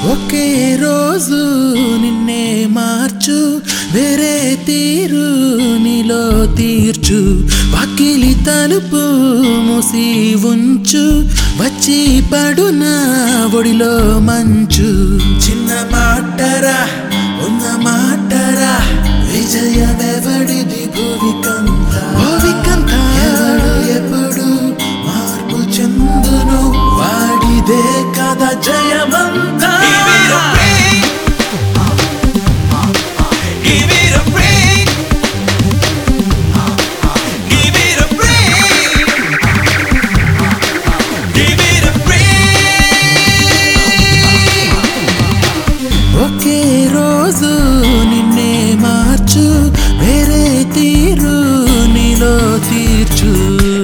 ఒకే రోజు నిన్నే మార్చు వేరే తీరు నీలో తీర్చు వాకిలి తలుపు మూసి ఉంచు వచ్చి పడునా ఒడిలో మంచు చిన్న మాటరా ఉన్న మాటరా విజయమెవడిది భూవికంతా ఎవడు ఎప్పుడు మార్పు చెందును వాడిదే కదా జయమంతా ఒకే రోజు నిన్నే మార్చు వేరే తీరు నీలో తీర్చు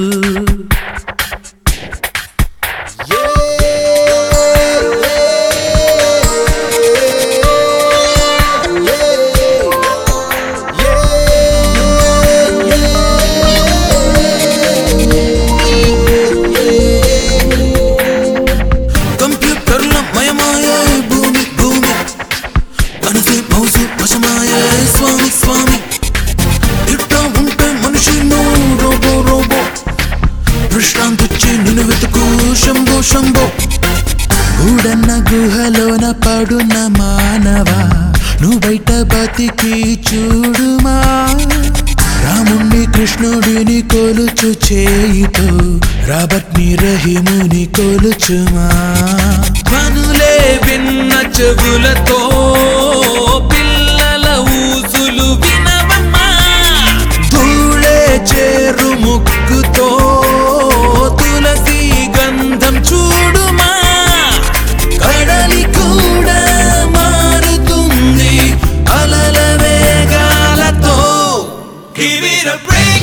కంప్యూటర్ల మయమాయే భూమి భూమి మనసే మౌసు వశమాయే స్వామి స్వామి ఇట్లా ఉంటే మనిషి రోబో రోబో విశ్రాంతిచ్చి నిన్ను వెతుకు శంభో శంభో ఊడన్న గుహలోన పడున్న మానవా నువ్వు బయట బతికి చూడుమా రాముణ్ణి కృష్ణుడిని కొలుచు చేయితో రాబర్ట్ని రహీముని కొలుచుమా కనులే విన్న చెవులతో పిల్లల ఊసులు వినవమ్మా ధూళే చేరు ముక్కుతో తులసి గంధం చూడుమా కడలి కూడా మారుతుంది అలల వేగాలతో Give it a break,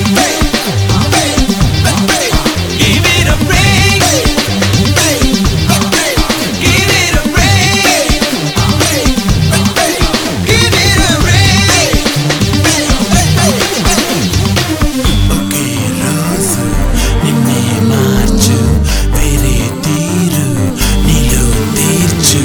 give it a break, give it a break, give it a break. ఒకే రోజు నిన్నే మార్చు వేరే తీరు నీలో తీర్చు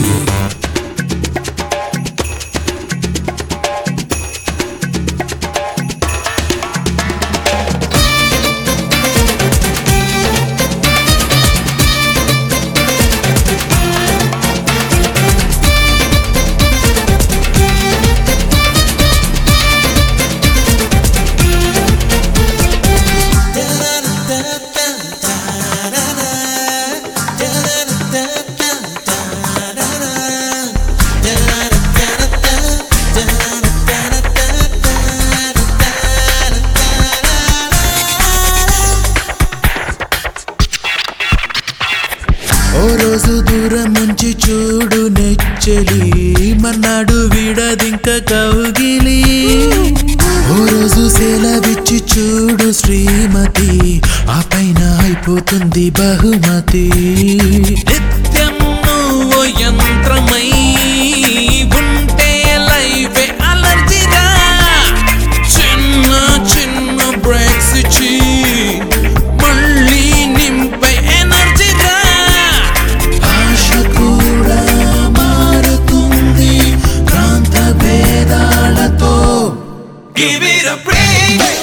ఓ రోజు దూరం నుంచి చూడు నెచ్చలి మన్నాడు విడదింక కౌగిలి ఓ రోజు సెలవిచ్చి చూడు శ్రీమతి ఆ పైన అయిపోతుంది బహుమతి నిత్యం నువ్వు యంత్రమై ఉంటే లైఫే అలర్జీరా చిన్న చిన్న బ్రేక్స్ ఇచ్చి మళ్ళీ నింపే ఎనర్జీరా ఆశ కూడా మారుతుంది క్రాంత భేదాలతో Give it a break